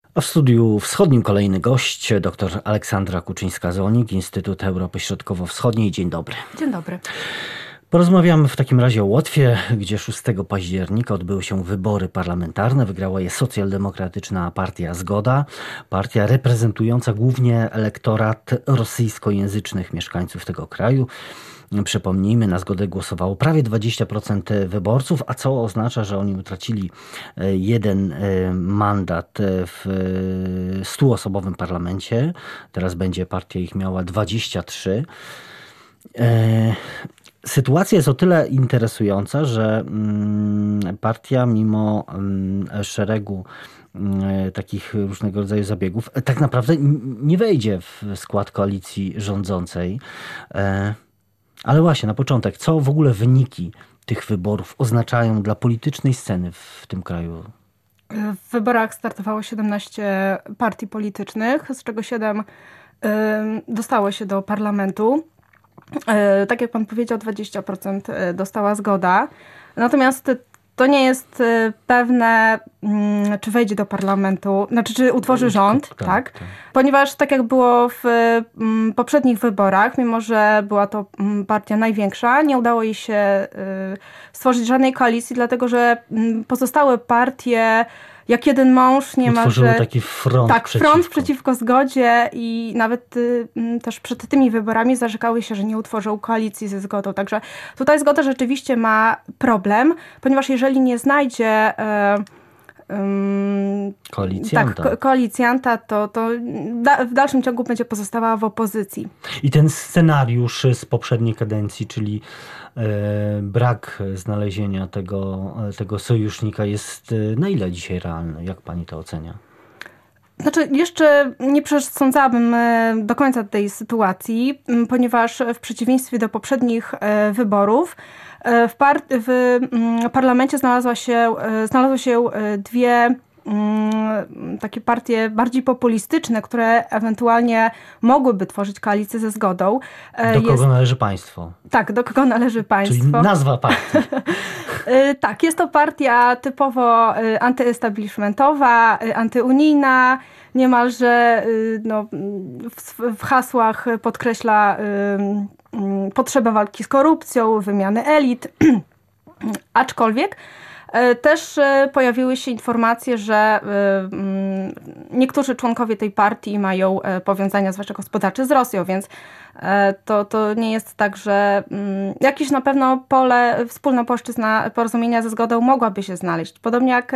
A w studiu wschodnim kolejny gość, dr Aleksandra Kuczyńska-Zolnik, Instytut Europy Środkowo-Wschodniej. Dzień dobry. Dzień dobry. Porozmawiamy w takim razie o Łotwie, gdzie 6 października odbyły się wybory parlamentarne. Wygrała je socjaldemokratyczna partia Zgoda, partia reprezentująca głównie elektorat rosyjskojęzycznych mieszkańców tego kraju. Przypomnijmy, na Zgodę głosowało prawie 20% wyborców, a co oznacza, że oni utracili jeden mandat w 100-osobowym parlamencie. Teraz będzie partia ich miała 23. Sytuacja jest o tyle interesująca, że partia mimo szeregu takich różnego rodzaju zabiegów tak naprawdę nie wejdzie w skład koalicji rządzącej. Ale właśnie na początek, co w ogóle wyniki tych wyborów oznaczają dla politycznej sceny w tym kraju? W wyborach startowało 17 partii politycznych, z czego 7 dostało się do parlamentu. Tak jak pan powiedział, 20% dostała Zgoda. Natomiast to nie jest pewne, czy wejdzie do parlamentu, znaczy czy utworzy rząd, tak? Ponieważ tak jak było w poprzednich wyborach, mimo że była to partia największa, nie udało jej się stworzyć żadnej koalicji, dlatego że pozostałe partie jak jeden mąż utworzyły taki front front przeciwko Zgodzie i nawet też przed tymi wyborami zarzekały się, że nie utworzą koalicji ze Zgodą. Także tutaj Zgoda rzeczywiście ma problem, ponieważ jeżeli nie znajdzie koalicjanta, to w dalszym ciągu będzie pozostawała w opozycji. I ten scenariusz z poprzedniej kadencji, czyli brak znalezienia tego sojusznika jest na ile dzisiaj realny? Jak pani to ocenia? Znaczy, jeszcze nie przesądzałabym do końca tej sytuacji, ponieważ w przeciwieństwie do poprzednich wyborów w parlamencie znalazły się dwie takie partie bardziej populistyczne, które ewentualnie mogłyby tworzyć koalicję ze Zgodą. Do kogo należy państwo? Tak, do kogo należy państwo. Czyli nazwa partii. Tak, jest to partia typowo antyestablishmentowa, antyunijna, niemalże w hasłach podkreśla potrzebę walki z korupcją, wymiany elit, aczkolwiek też pojawiły się informacje, że niektórzy członkowie tej partii mają powiązania zwłaszcza gospodarcze z Rosją, więc to nie jest tak, że jakieś na pewno wspólna płaszczyzna porozumienia ze Zgodą mogłaby się znaleźć. Podobnie jak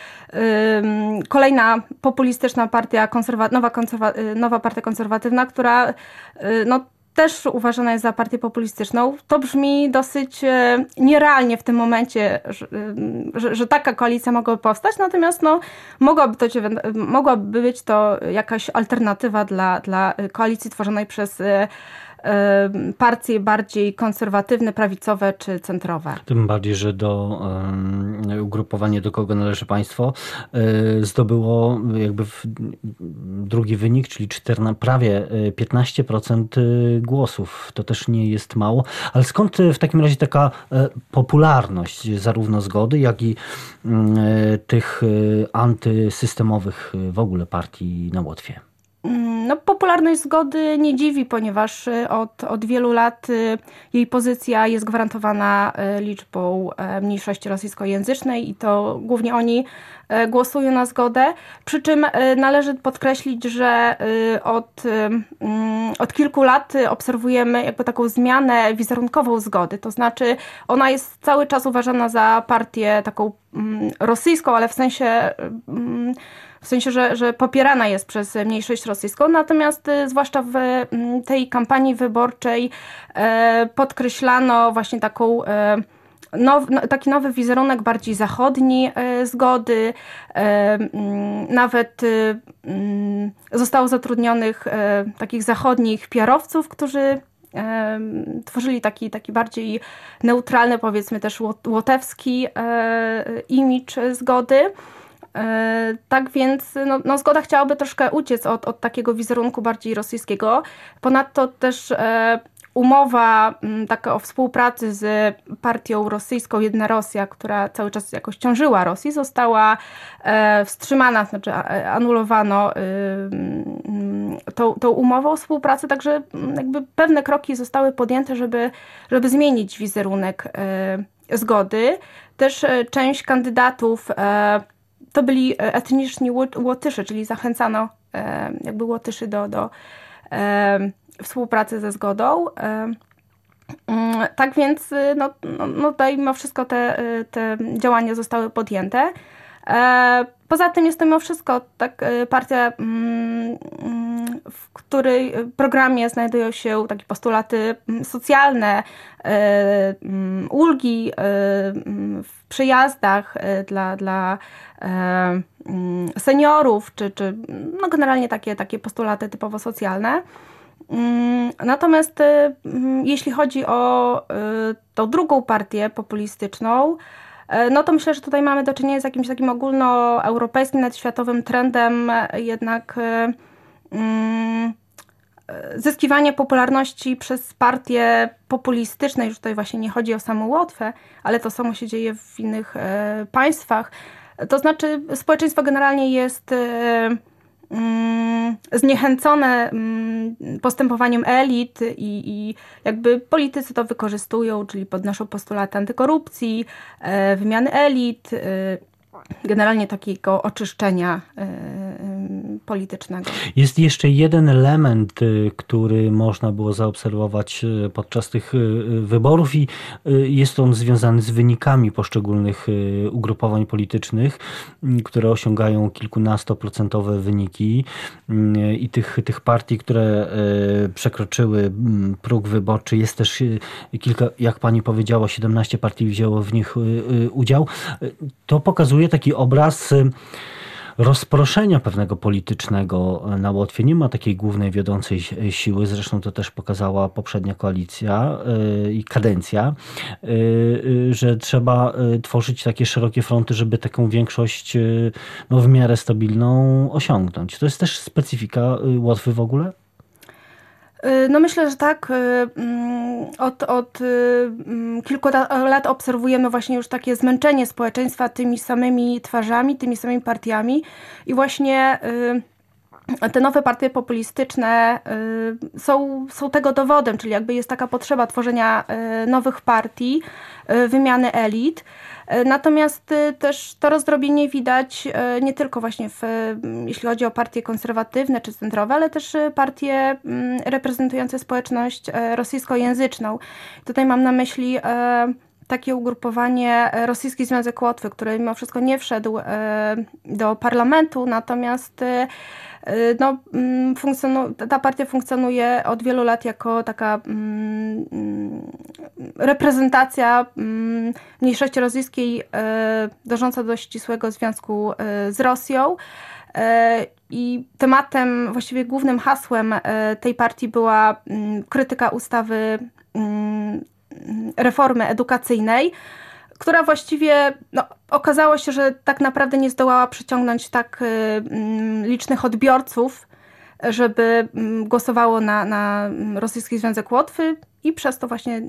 kolejna populistyczna partia, nowa partia konserwatywna, która też uważana jest za partię populistyczną. To brzmi dosyć nierealnie w tym momencie, że taka koalicja mogłaby powstać, natomiast mogłaby być to jakaś alternatywa dla koalicji tworzonej przez partie bardziej konserwatywne, prawicowe czy centrowe. Tym bardziej, że ugrupowanie, do kogo należy państwo, zdobyło jakby drugi wynik, czyli prawie 15% głosów. To też nie jest mało. Ale skąd w takim razie taka popularność zarówno Zgody, jak i tych antysystemowych w ogóle partii na Łotwie? Popularność Zgody nie dziwi, ponieważ od wielu lat jej pozycja jest gwarantowana liczbą mniejszości rosyjskojęzycznej i to głównie oni głosują na Zgodę. Przy czym należy podkreślić, że od kilku lat obserwujemy jakby taką zmianę wizerunkową Zgody. To znaczy ona jest cały czas uważana za partię taką rosyjską, ale w sensie, że popierana jest przez mniejszość rosyjską, natomiast zwłaszcza w tej kampanii wyborczej podkreślano właśnie taki nowy wizerunek bardziej zachodni Zgody. Nawet zostało zatrudnionych takich zachodnich PR-owców, którzy tworzyli taki bardziej neutralny, powiedzmy też łotewski imidż Zgody. Tak więc Zgoda chciałaby troszkę uciec od takiego wizerunku bardziej rosyjskiego. Ponadto też umowa taka o współpracy z partią rosyjską Jedna Rosja, która cały czas jakoś ciążyła Rosji, została wstrzymana, znaczy anulowano tą umową o współpracy, także jakby pewne kroki zostały podjęte, żeby zmienić wizerunek zgody. Też część kandydatów to byli etniczni Łotysze, czyli zachęcano jakby Łotyszy do współpracy ze zgodą. Tak więc tutaj mimo wszystko te działania zostały podjęte. Poza tym jest to mimo wszystko partia, w której programie znajdują się takie postulaty socjalne, ulgi w przejazdach dla seniorów, czy generalnie takie postulaty typowo socjalne. Natomiast jeśli chodzi o tą drugą partię populistyczną, no to myślę, że tutaj mamy do czynienia z jakimś takim ogólnoeuropejskim, nawet światowym trendem jednak zyskiwania popularności przez partie populistyczne. Już tutaj właśnie nie chodzi o samą Łotwę, ale to samo się dzieje w innych państwach. To znaczy społeczeństwo generalnie jest zniechęcone postępowaniem elit i jakby politycy to wykorzystują, czyli podnoszą postulaty antykorupcji, wymiany elit, generalnie takiego oczyszczenia politycznego. Jest jeszcze jeden element, który można było zaobserwować podczas tych wyborów i jest on związany z wynikami poszczególnych ugrupowań politycznych, które osiągają kilkunastoprocentowe wyniki i tych partii, które przekroczyły próg wyborczy, jest też kilka, jak pani powiedziała, 17 partii wzięło w nich udział. To pokazuje taki obraz rozproszenia pewnego politycznego na Łotwie. Nie ma takiej głównej wiodącej siły, zresztą to też pokazała poprzednia koalicja i kadencja, że trzeba tworzyć takie szerokie fronty, żeby taką większość w miarę stabilną osiągnąć. To jest też specyfika Łotwy w ogóle? No myślę, że tak. Od kilku lat obserwujemy właśnie już takie zmęczenie społeczeństwa tymi samymi twarzami, tymi samymi partiami i właśnie te nowe partie populistyczne są tego dowodem, czyli jakby jest taka potrzeba tworzenia nowych partii, wymiany elit. Natomiast też to rozdrobnienie widać nie tylko właśnie jeśli chodzi o partie konserwatywne czy centrowe, ale też partie reprezentujące społeczność rosyjskojęzyczną. Tutaj mam na myśli takie ugrupowanie Rosyjski Związek Łotwy, który mimo wszystko nie wszedł do parlamentu, natomiast ta partia funkcjonuje od wielu lat jako taka reprezentacja mniejszości rosyjskiej dążąca do ścisłego związku z Rosją. I tematem, właściwie głównym hasłem tej partii była krytyka ustawy reformy edukacyjnej, która właściwie okazało się, że tak naprawdę nie zdołała przyciągnąć tak licznych odbiorców, żeby głosowało na Rosyjski Związek Łotwy i przez to właśnie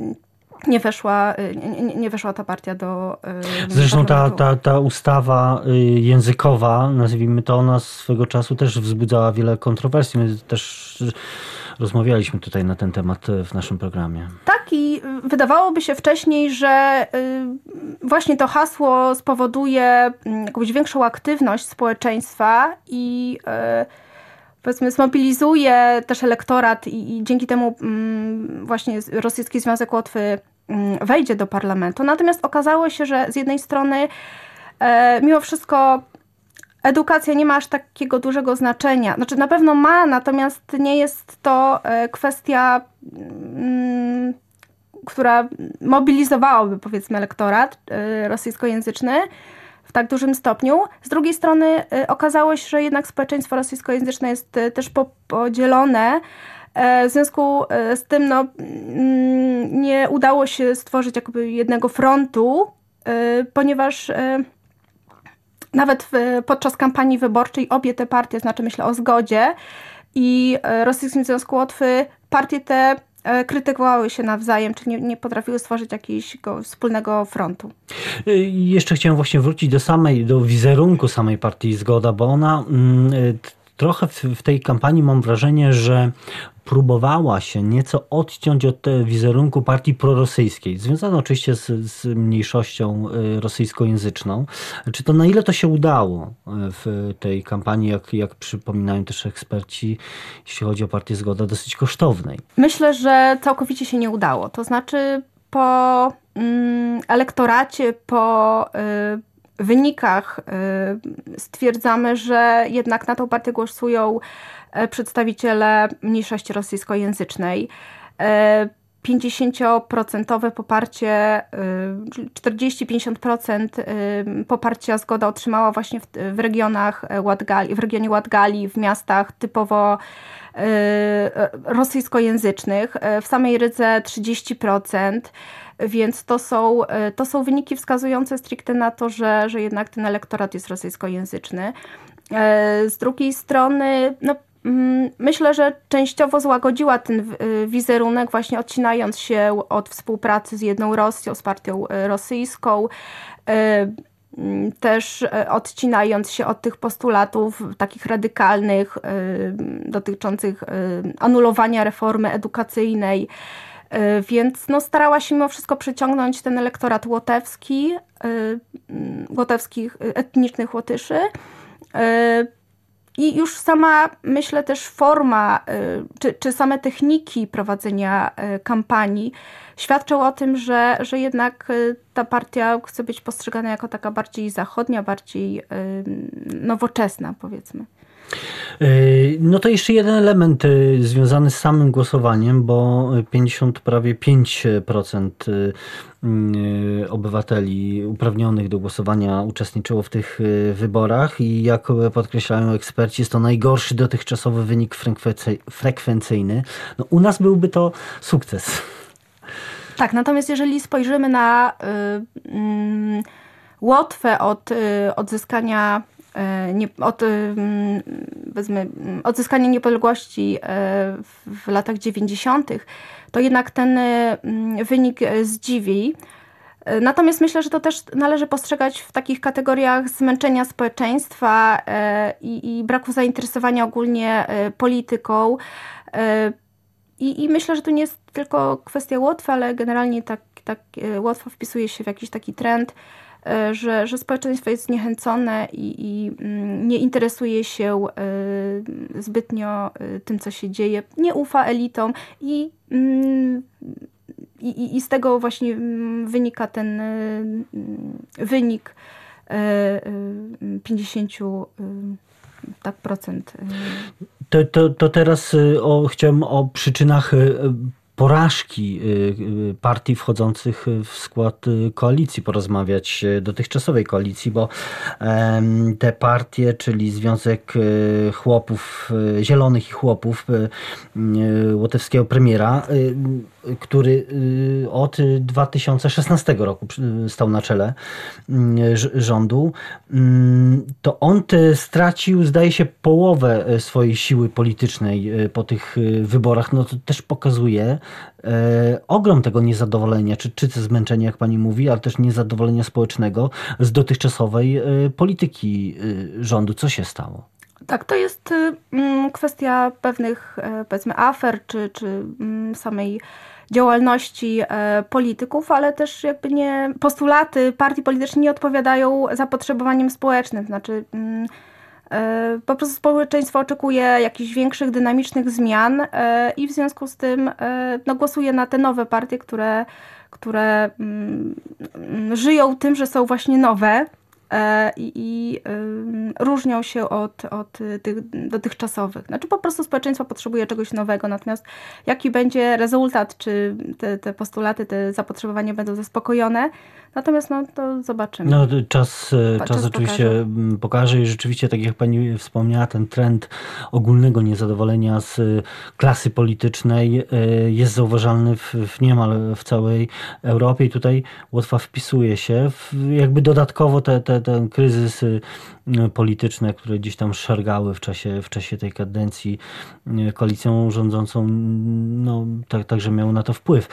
nie weszła ta partia do Zresztą ta ustawa językowa, nazwijmy to, ona swego czasu też wzbudzała wiele kontrowersji. My też rozmawialiśmy tutaj na ten temat w naszym programie. Tak, i wydawałoby się wcześniej, że właśnie to hasło spowoduje jakąś większą aktywność społeczeństwa i powiedzmy zmobilizuje też elektorat i dzięki temu właśnie Rosyjski Związek Łotwy wejdzie do parlamentu. Natomiast okazało się, że z jednej strony mimo wszystko edukacja nie ma aż takiego dużego znaczenia. Znaczy na pewno ma, natomiast nie jest to kwestia, która mobilizowałaby, powiedzmy, elektorat rosyjskojęzyczny w tak dużym stopniu. Z drugiej strony okazało się, że jednak społeczeństwo rosyjskojęzyczne jest też podzielone. W związku z tym nie udało się stworzyć jakby jednego frontu, ponieważ nawet podczas kampanii wyborczej obie te partie, znaczy myślę o Zgodzie i Rosyjskim Związku Łotwy, partie te krytykowały się nawzajem, czy nie potrafiły stworzyć jakiegoś wspólnego frontu. Jeszcze chciałem właśnie wrócić do wizerunku samej partii Zgoda, bo ona trochę w tej kampanii mam wrażenie, że próbowała się nieco odciąć od wizerunku partii prorosyjskiej, związaną oczywiście z mniejszością rosyjskojęzyczną. Czy to na ile to się udało w tej kampanii, jak przypominają też eksperci, jeśli chodzi o partię Zgoda, dosyć kosztownej? Myślę, że całkowicie się nie udało. To znaczy po elektoracie, po wynikach stwierdzamy, że jednak na tą partię głosują przedstawiciele mniejszości rosyjskojęzycznej. 50% poparcie, 40-50% poparcia Zgoda otrzymała właśnie w regionach w regionie Ładgali, w miastach typowo rosyjskojęzycznych. W samej Rydze 30%. Więc to są wyniki wskazujące stricte na to, że jednak ten elektorat jest rosyjskojęzyczny. Z drugiej strony, myślę, że częściowo złagodziła ten wizerunek, właśnie odcinając się od współpracy z jedną Rosją, z partią rosyjską, też odcinając się od tych postulatów takich radykalnych, dotyczących anulowania reformy edukacyjnej. Więc starała się mimo wszystko przyciągnąć ten elektorat łotewskich etnicznych Łotyszy. I już sama, myślę, też forma, czy same techniki prowadzenia kampanii świadczą o tym, że jednak ta partia chce być postrzegana jako taka bardziej zachodnia, bardziej nowoczesna, powiedzmy. No to jeszcze jeden element związany z samym głosowaniem, bo prawie 5% obywateli uprawnionych do głosowania uczestniczyło w tych wyborach i jak podkreślają eksperci, jest to najgorszy dotychczasowy wynik frekwencyjny. No, u nas byłby to sukces. Tak, natomiast jeżeli spojrzymy na Łotwę od odzyskania odzyskania niepodległości w latach 90., to jednak ten wynik zdziwi. Natomiast myślę, że to też należy postrzegać w takich kategoriach zmęczenia społeczeństwa i braku zainteresowania ogólnie polityką. I myślę, że to nie jest tylko kwestia Łotwy, ale generalnie tak Łotwa wpisuje się w jakiś taki trend, że społeczeństwo jest zniechęcone i nie interesuje się zbytnio tym, co się dzieje, nie ufa elitom i z tego właśnie wynika ten wynik 50%. To teraz chciałem o przyczynach porażki partii wchodzących w skład koalicji porozmawiać, dotychczasowej koalicji, bo te partie, czyli Związek Chłopów, Zielonych i Chłopów łotewskiego premiera, który od 2016 roku stał na czele rządu, to on stracił, zdaje się, połowę swojej siły politycznej po tych wyborach. No to też pokazuje ogrom tego niezadowolenia, czy zmęczenia, jak pani mówi, ale też niezadowolenia społecznego z dotychczasowej polityki rządu. Co się stało? Tak, to jest kwestia pewnych, powiedzmy, afer, czy samej działalności polityków, ale też jakby postulaty partii politycznych nie odpowiadają zapotrzebowaniom społecznym. Znaczy po prostu społeczeństwo oczekuje jakichś większych, dynamicznych zmian i w związku z tym głosuje na te nowe partie, które żyją tym, że są właśnie nowe i różnią się od tych dotychczasowych. Znaczy po prostu społeczeństwo potrzebuje czegoś nowego, natomiast jaki będzie rezultat, czy te postulaty, te zapotrzebowania będą zaspokojone, natomiast to zobaczymy. No, czas oczywiście pokaże i rzeczywiście, tak jak pani wspomniała, ten trend ogólnego niezadowolenia z klasy politycznej jest zauważalny niemal w całej Europie i tutaj Łotwa wpisuje się jakby dodatkowo ten kryzys polityczne, które gdzieś tam szargały w czasie tej kadencji koalicją rządzącą, no, także miały na to wpływ.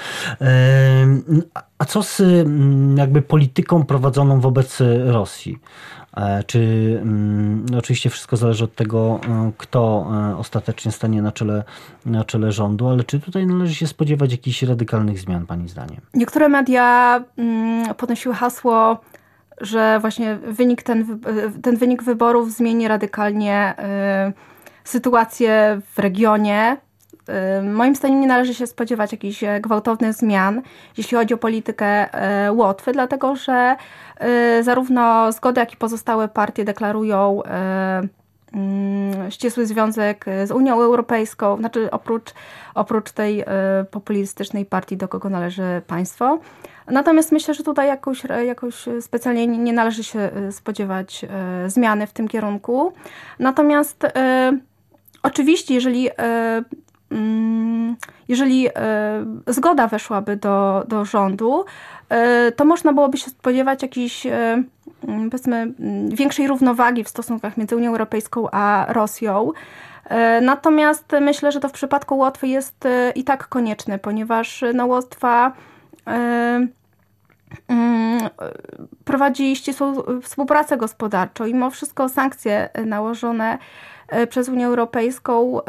A co z jakby polityką prowadzoną wobec Rosji? Czy oczywiście wszystko zależy od tego, kto ostatecznie stanie na czele rządu, ale czy tutaj należy się spodziewać jakichś radykalnych zmian, pani zdaniem? Niektóre media podnosiły hasło, że właśnie ten wynik wyborów zmieni radykalnie sytuację w regionie. Moim zdaniem nie należy się spodziewać jakichś gwałtownych zmian, jeśli chodzi o politykę Łotwy, dlatego że zarówno Zgoda, jak i pozostałe partie deklarują ścisły związek z Unią Europejską, znaczy oprócz tej populistycznej partii, do kogo należy państwo. Natomiast myślę, że tutaj jakoś specjalnie nie należy się spodziewać zmiany w tym kierunku. Natomiast oczywiście, jeżeli Zgoda weszłaby do rządu, to można byłoby się spodziewać jakiejś, powiedzmy, większej równowagi w stosunkach między Unią Europejską a Rosją. Natomiast myślę, że to w przypadku Łotwy jest i tak konieczne, ponieważ Łotwa prowadzi ścisłą współpracę gospodarczą i mimo wszystko sankcje nałożone przez Unię Europejską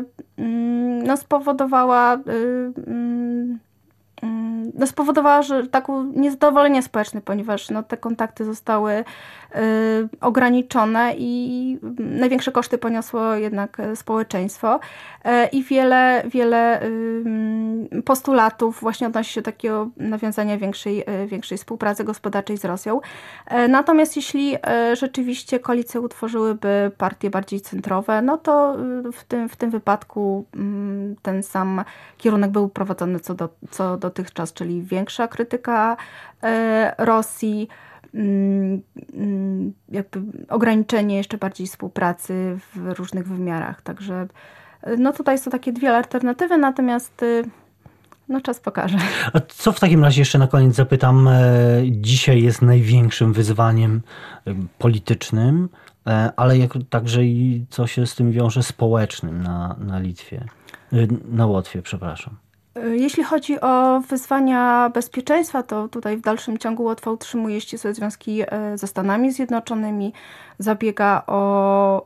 spowodowała, że takie niezadowolenie społeczne, ponieważ te kontakty zostały ograniczone i największe koszty poniosło jednak społeczeństwo i wiele postulatów właśnie odnosi się do takiego nawiązania większej współpracy gospodarczej z Rosją. Natomiast jeśli rzeczywiście koalicje utworzyłyby partie bardziej centrowe, no to w tym wypadku ten sam kierunek był prowadzony co dotychczas, czyli większa krytyka Rosji, jakby ograniczenie jeszcze bardziej współpracy w różnych wymiarach. Także tutaj są takie dwie alternatywy, natomiast czas pokaże. A co w takim razie, jeszcze na koniec zapytam, dzisiaj jest największym wyzwaniem politycznym, ale także i co się z tym wiąże społecznym na Łotwie, przepraszam. Jeśli chodzi o wyzwania bezpieczeństwa, to tutaj w dalszym ciągu Łotwa utrzymuje ścisłe związki ze Stanami Zjednoczonymi, zabiega o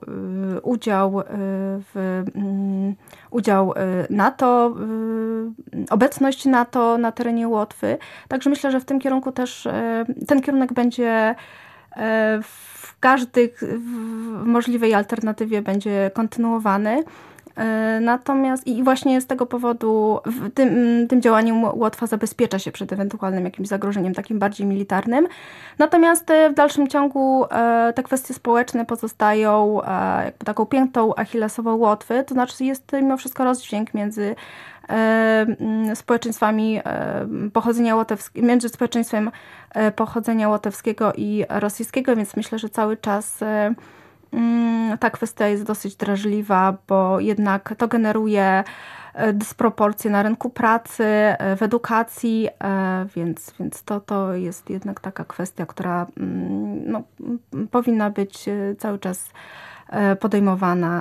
udział NATO, obecność NATO na terenie Łotwy. Także myślę, że w tym kierunku też ten kierunek będzie w każdej możliwej alternatywie będzie kontynuowany. Natomiast i właśnie z tego powodu tym działaniem Łotwa zabezpiecza się przed ewentualnym jakimś zagrożeniem takim bardziej militarnym. Natomiast w dalszym ciągu te kwestie społeczne pozostają jakby taką piętą achillesową Łotwy, to znaczy jest mimo wszystko rozdźwięk między społeczeństwami między społeczeństwem pochodzenia łotewskiego i rosyjskiego, więc myślę, że cały czas ta kwestia jest dosyć drażliwa, bo jednak to generuje dysproporcje na rynku pracy, w edukacji, więc to jest jednak taka kwestia, która powinna być cały czas podejmowana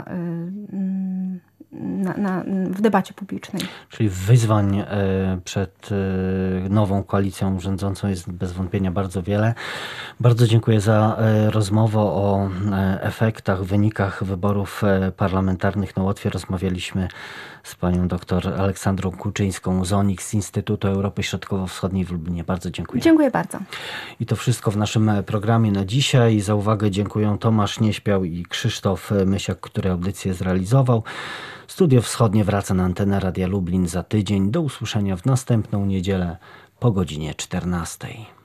w debacie publicznej. Czyli wyzwań przed nową koalicją rządzącą jest bez wątpienia bardzo wiele. Bardzo dziękuję za rozmowę o efektach, wynikach wyborów parlamentarnych na Łotwie. Rozmawialiśmy z panią dr Aleksandrą Kuczyńską-Zonik z Instytutu Europy Środkowo-Wschodniej w Lublinie. Bardzo dziękuję. Dziękuję bardzo. I to wszystko w naszym programie na dzisiaj. Za uwagę dziękuję Tomasz Nieśpiał i Krzysztof Mysiak, który audycję zrealizował. Studio Wschodnie wraca na antenę Radia Lublin za tydzień. Do usłyszenia w następną niedzielę po godzinie 14.